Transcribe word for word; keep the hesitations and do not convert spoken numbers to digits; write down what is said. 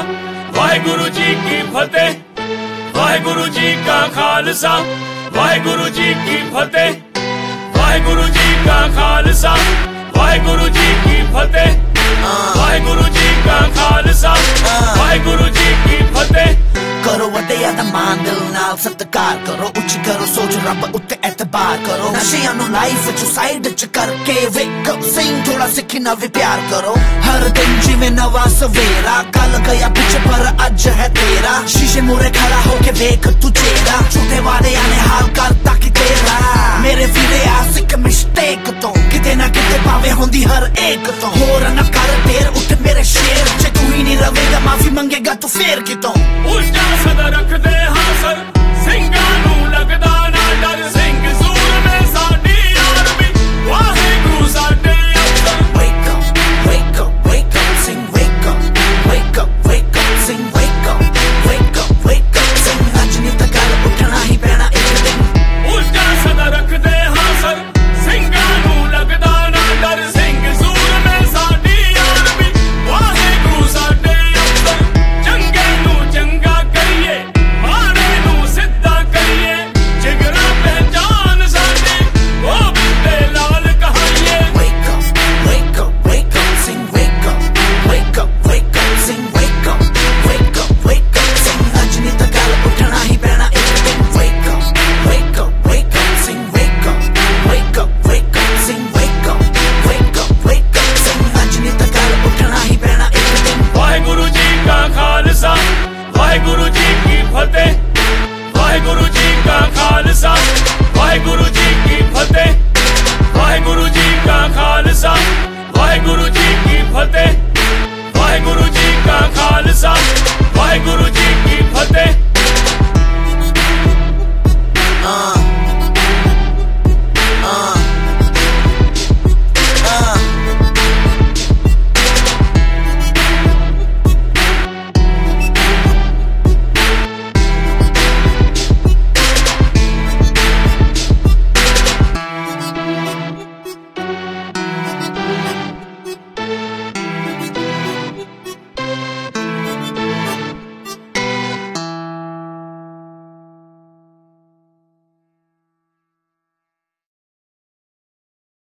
वाहेगुरु जी की फतेह, वाहेगुरु जी का खालसा, वाहेगुरु जी की फतेह, वाहेगुरु जी का खालसा, वाहेगुरु जी की फतेह, वाहेगुरु जी का खालसा, वाहेगुरु जी की फतेह। करो वड्डियां दा मान दिल नाल सत्कार करो, उच्ची करो सोच रब उत्ते एतबार करो, नशियां नू लाइफ च साइड च करके वेक अप सिंग थोड़ा सीखी नवी प्यार करो। हर दिन जिवें नवा सवेरा, कल गया पिछ पर अज है तेरा, शीशे मूरे खड़ा होके वेख तू चेहरा, झूठे वादे आने हाल करता कि तेरा। मेरे वीरे आसिक मिस्टेक तो किते ना किते पावे होंदी हर एक तो, होर ना कर देर उठ मेरे शेर, जे तू ही नहीं रवेगा माफी मंगेगा तू फेर कितों। उल्टा सदा रखदे हासर ਸਿੰਘਾਂ ਨੂੰ लगदा ना डर, सिंह सूर में साडी आर्मी, वाहेगुरु साडे अफसर। Wake up, wake up, wake up, sing wake up, wake up, wake up, sing wake up, wake up, wake up, sing अज नहीं तां कल उठना ही पैना एक दिन। उल्टा सदा रखदे हासर ਸਿੰਘਾਂ ਨੂੰ लगदा ना डर, सिंह सूर में साडी आर्मी, वाहेगुरु साडे अफसर। चंगे नू चंगा करिए, माड़े नू सिद्धा करिए, जिगरा पहचान साडी गोबिंदे लाल कहाइए। Wake up, wake up, wake up, sing wake up, wake up, wake up, sing wake up, wake up, wake up, sing अज नहीं तां कल उठना ही पैना एक दिन। Wake up, wake up, wake up, sing wake up, wake up, wake up, sing wake up, wake up, wake up, sing अज नहीं तां कल उठना ही पैना एक दिन। वाहेगुरु जी का खालसा, वाहेगुरु जी की फतेह, वाहेगुरु जी का खालसा, वाहेगुरु जी की फतेह, वाहेगुरु जी का खालसा, वाहेगुरु जी की फतेह, वाहेगुरु जी का खालसा।